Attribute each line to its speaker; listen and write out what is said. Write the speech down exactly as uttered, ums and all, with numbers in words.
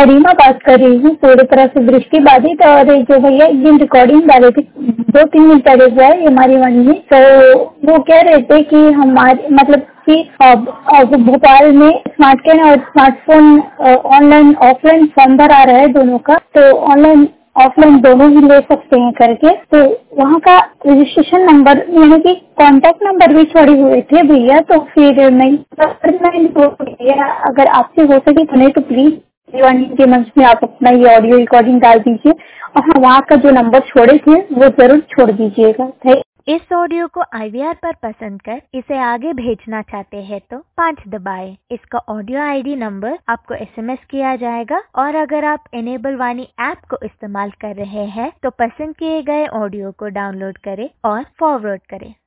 Speaker 1: गरिमा बात कर रही हूँ पूरी तरह से दृष्टि बाधित। और जो भैया एक दिन रिकॉर्डिंग डाले थे दो तीन दिन पहले हुआ है हमारी वन में, तो वो कह रहे थे कि हमारे मतलब कि अब अब भोपाल में स्मार्ट कैन और स्मार्टफोन ऑनलाइन ऑफलाइन फॉर्म भर आ रहा है दोनों का, तो ऑनलाइन ऑफलाइन दोनों ही ले सकते हैं करके। तो वहाँ का रजिस्ट्रेशन नंबर यानी कि कांटेक्ट नंबर भी छोड़े हुए थे भैया। तो फिर मैं भैया अगर आपसे हो सके तो नहीं तो प्लीज दीवानी के मंच में आप अपना ये ऑडियो रिकॉर्डिंग डाल दीजिए और हाँ वहाँ का जो नंबर छोड़े थे वो जरूर छोड़ दीजिएगा।
Speaker 2: इस ऑडियो को आई वी आर पर पसंद कर इसे आगे भेजना चाहते हैं तो पाँच दबाएं। इसका ऑडियो आईडी नंबर आपको एस एम एस किया जाएगा और अगर आप एनेबल वाणी ऐप को इस्तेमाल कर रहे हैं तो पसंद किए गए ऑडियो को डाउनलोड करें और फॉरवर्ड करें।